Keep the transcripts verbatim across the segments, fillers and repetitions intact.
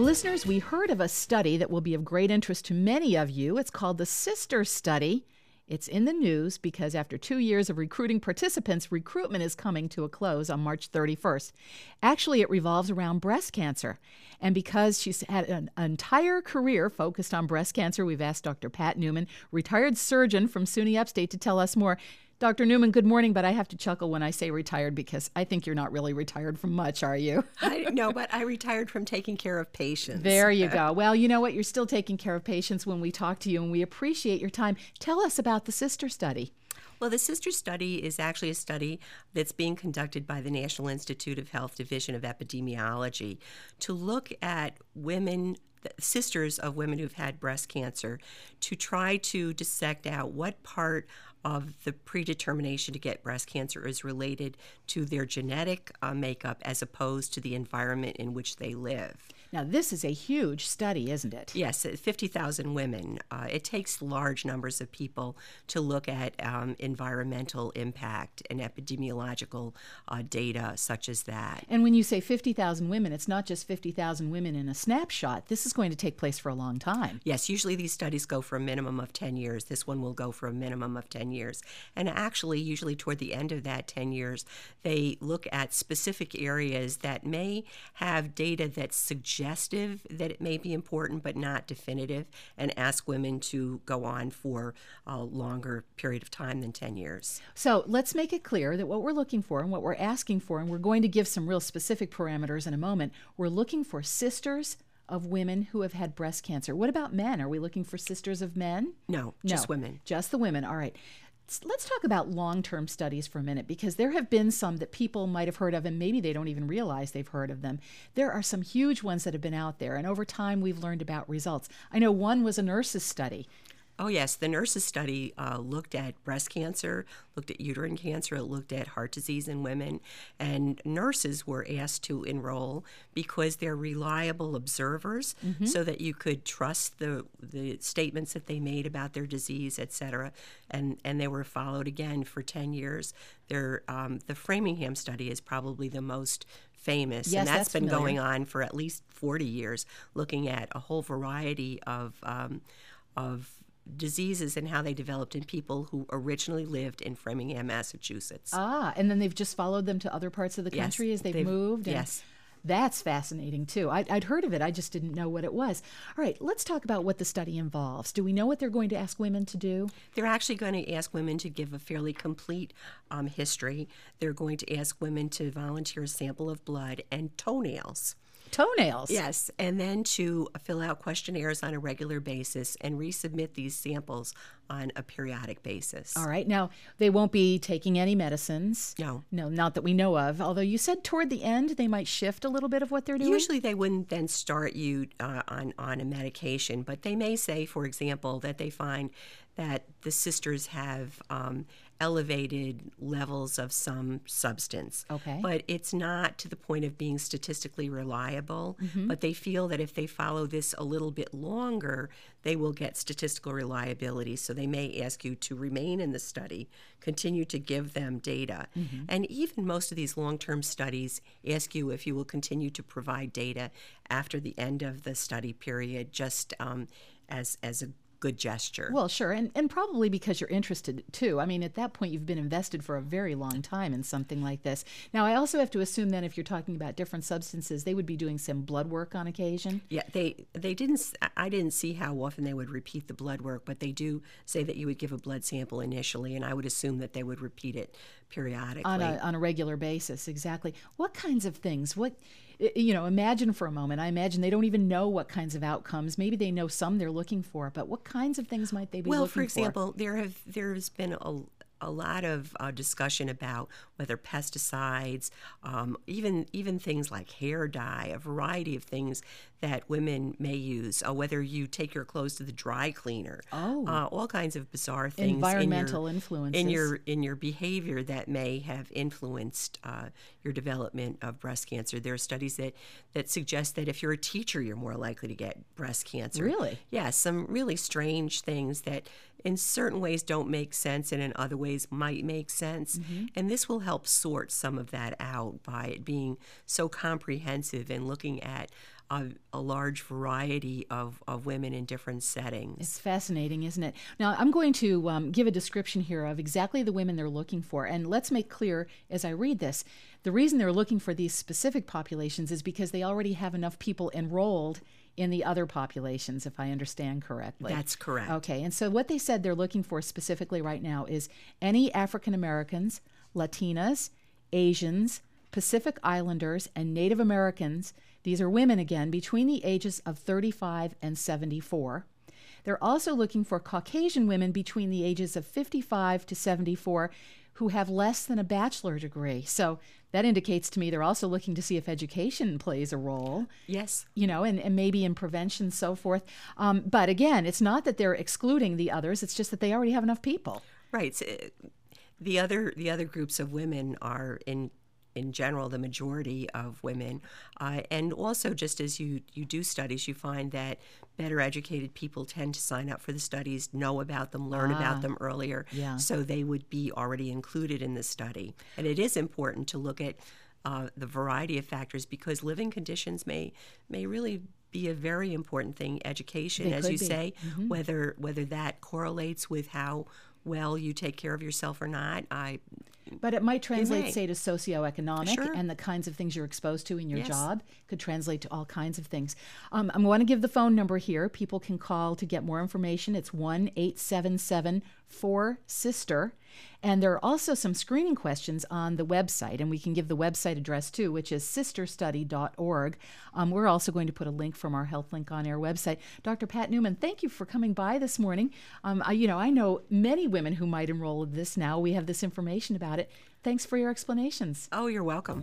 Listeners, we heard of a study that will be of great interest to many of you. It's called the SISTER Study. It's in the news because after two years of recruiting participants, recruitment is coming to a close on March thirty-first. Actually, it revolves around breast cancer. And because she's had an entire career focused on breast cancer, we've asked Doctor Pat Newman, retired surgeon from SUNY Upstate, to tell us more. Doctor Newman, good morning, but I have to chuckle when I say retired because I think you're not really retired from much, are you? I, no, but I retired from taking care of patients. There you go. Well, you know what? You're still taking care of patients when we talk to you, and we appreciate your time. Tell us about the SISTER Study. Well, the SISTER Study is actually a study that's being conducted by the National Institute of Health Division of Epidemiology to look at women, sisters of women who've had breast cancer, to try to dissect out what part of the predetermination to get breast cancer is related to their genetic uh, makeup as opposed to the environment in which they live. Now, this is a huge study, isn't it? Yes, fifty thousand women. Uh, it takes large numbers of people to look at um, environmental impact and epidemiological uh, data such as that. And when you say fifty thousand women, it's not just fifty thousand women in a snapshot. This is going to take place for a long time. Yes, usually these studies go for a minimum of ten years. This one will go for a minimum of ten years. And actually, usually toward the end of that ten years, they look at specific areas that may have data that's suggestive that it may be important but not definitive, and ask women to go on for a longer period of time than ten years. So let's make it clear that what we're looking for and what we're asking for, and we're going to give some real specific parameters in a moment, we're looking for sisters of women who have had breast cancer. What about men? Are we looking for sisters of men? No, just no, women. Just the women. All right. Let's talk about long-term studies for a minute, because there have been some that people might have heard of, and maybe they don't even realize they've heard of them. There are some huge ones that have been out there, and over time we've learned about results. I know one was a nurse's study. Oh, yes. The nurses study uh, looked at breast cancer, looked at uterine cancer, it looked at heart disease in women, and nurses were asked to enroll because they're reliable observers, mm-hmm. so that you could trust the the statements that they made about their disease, et cetera, and, and they were followed again for ten years. Their, um, the Framingham study is probably the most famous, yes, and that's, that's been familiar. going on for at least forty years, looking at a whole variety of um, of diseases and how they developed in people who originally lived in Framingham, Massachusetts. Ah, and then they've just followed them to other parts of the country yes, as they've, they've moved? And yes. That's fascinating, too. I'd, I'd heard of it. I just didn't know what it was. All right, let's talk about what the study involves. Do we know what they're going to ask women to do? They're actually going to ask women to give a fairly complete um, history. They're going to ask women to volunteer a sample of blood and toenails. Toenails? Yes, and then to fill out questionnaires on a regular basis and resubmit these samples on a periodic basis. All right. Now, they won't be taking any medicines. No. No, not that we know of, although you said toward the end they might shift a little bit of what they're doing? Usually they wouldn't then start you uh, on, on a medication, but they may say, for example, that they find that the sisters have um, elevated levels of some substance. Okay. But it's not to the point of being statistically reliable, mm-hmm. but they feel that if they follow this a little bit longer, they will get statistical reliability. So they may ask you to remain in the study, continue to give them data. Mm-hmm. And even most of these long-term studies ask you if you will continue to provide data after the end of the study period, just um, as, as a good gesture. Well, sure, and and probably because you're interested too. I mean, at that point, you've been invested for a very long time in something like this. Now, I also have to assume then if you're talking about different substances, they would be doing some blood work on occasion? Yeah, they they didn't, I didn't see how often they would repeat the blood work, but they do say that you would give a blood sample initially, and I would assume that they would repeat it periodically. On a, on a regular basis, exactly. What kinds of things? What, you know, imagine for a moment, I imagine they don't even know what kinds of outcomes. Maybe they know some they're looking for, but what kinds of things might they be well, looking for? Well, for example, there have there's been a a lot of uh, discussion about whether pesticides, um, even even things like hair dye, a variety of things that women may use, uh, whether you take your clothes to the dry cleaner, oh. uh, all kinds of bizarre things. Environmental in your, influences. In your, in your behavior that may have influenced uh, your development of breast cancer. There are studies that, that suggest that if you're a teacher, you're more likely to get breast cancer. Really? Yeah, some really strange things that in certain ways don't make sense and in other ways might make sense. Mm-hmm. And this will help sort some of that out by it being so comprehensive and looking at a, a large variety of, of women in different settings. It's fascinating, isn't it? Now, I'm going to um, give a description here of exactly the women they're looking for. And let's make clear as I read this, the reason they're looking for these specific populations is because they already have enough people enrolled in the other populations, if I understand correctly. That's correct. Okay, and so what they said they're looking for specifically right now is any African Americans, Latinas, Asians, Pacific Islanders, and Native Americans. These are women, again, between the ages of thirty-five and seventy-four. They're also looking for Caucasian women between the ages of fifty-five to seventy-four who have less than a bachelor degree. So that indicates to me they're also looking to see if education plays a role. Yes. You know, and, and maybe in prevention, so forth. Um, but again, it's not that they're excluding the others. It's just that they already have enough people. Right. So, uh, the other the other groups of women are in in general, the majority of women. Uh, and also, just as you, you do studies, you find that better educated people tend to sign up for the studies, know about them, learn Ah, about them earlier, yeah. so they would be already included in the study. And it is important to look at uh, the variety of factors because living conditions may may really be a very important thing. Education, They as could you be. say, Mhm. whether whether that correlates with how well you take care of yourself or not, I But it might translate, may. say, to socioeconomic Sure. and the kinds of things you're exposed to in your Yes. job could translate to all kinds of things. Um, I want to give the phone number here. People can call to get more information. It's one eight seven seven four sister. And there are also some screening questions on the website, and we can give the website address too, which is sister study dot org. Um, we're also going to put a link from our HealthLink On Air website. Doctor Pat Newman, thank you for coming by this morning. Um, I, you know, I know many women who might enroll in this now. We have this information about it. Thanks for your explanations. Oh, you're welcome.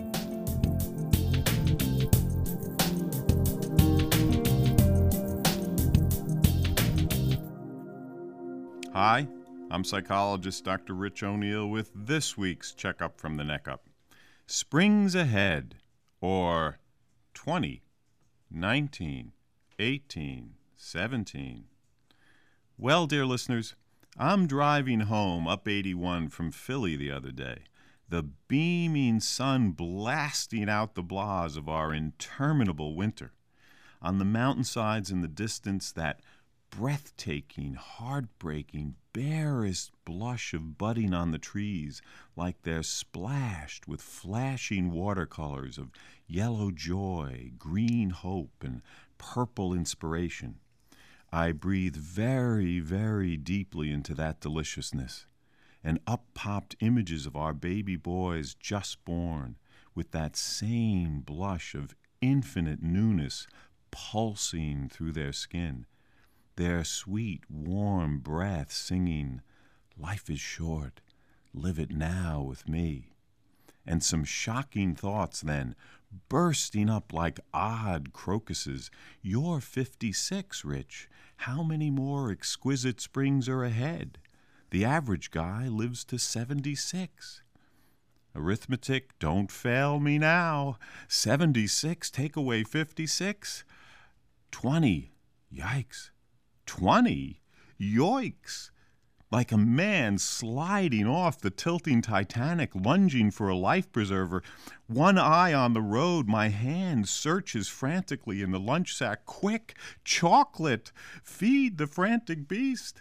Hi, I'm psychologist Doctor Rich O'Neill with this week's Checkup from the Neck Up. Spring's ahead, or twenty, nineteen, eighteen, seventeen. Well, dear listeners, I'm driving home up eighty-one from Philly the other day, the beaming sun blasting out the blahs of our interminable winter. On the mountainsides in the distance, that breathtaking, heartbreaking, barest blush of budding on the trees, like they're splashed with flashing watercolors of yellow joy, green hope, and purple inspiration. I breathe very, very deeply into that deliciousness, and up popped images of our baby boys just born, with that same blush of infinite newness pulsing through their skin, their sweet, warm breath singing, "Life is short, live it now with me." And some shocking thoughts then, bursting up like odd crocuses. You're fifty-six, Rich. How many more exquisite springs are ahead? The average guy lives to seventy-six. Arithmetic, don't fail me now. seventy-six, take away fifty-six. twenty, yikes. Twenty? Yoicks! Like a man sliding off the tilting Titanic, lunging for a life preserver. One eye on the road, my hand searches frantically in the lunch sack. Quick! Chocolate! Feed the frantic beast!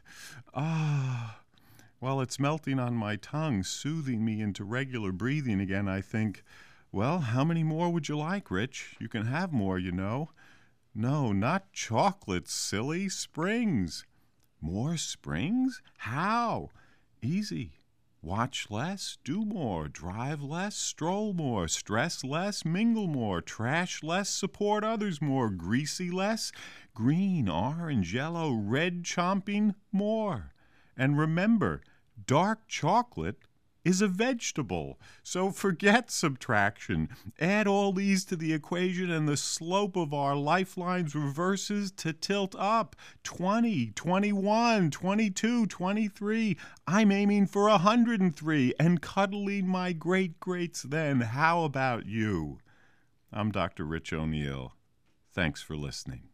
Ah! While it's melting on my tongue, soothing me into regular breathing again, I think, well, how many more would you like, Rich? You can have more, you know. No, not chocolate, silly. Springs. More springs? How? Easy. Watch less, do more, drive less, stroll more, stress less, mingle more, trash less, support others more, greasy less, green, orange, yellow, red chomping more. And remember, dark chocolate is a vegetable, so forget subtraction. Add all these to the equation and the slope of our lifelines reverses to tilt up. twenty, twenty-one, twenty-two, twenty-three. I'm aiming for one hundred three and cuddling my great-greats then. How about you? I'm Doctor Rich O'Neill. Thanks for listening.